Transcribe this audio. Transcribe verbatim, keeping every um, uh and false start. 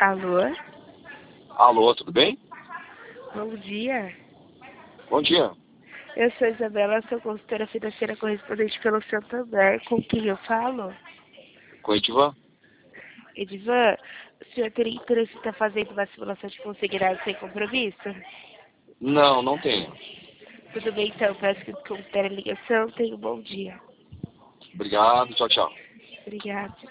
Alô? Alô, tudo bem? Bom dia. Bom dia. Eu sou Isabela, sou consultora financeira correspondente pelo Santander. Com quem eu falo? Com Edivan? Edivan, o senhor teria interesse em estar fazendo uma simulação de consignado sem compromisso? Não, não tenho. Tudo bem, então. Peço que considere a ligação. Tenha um bom dia. Obrigado, tchau, tchau. Obrigada.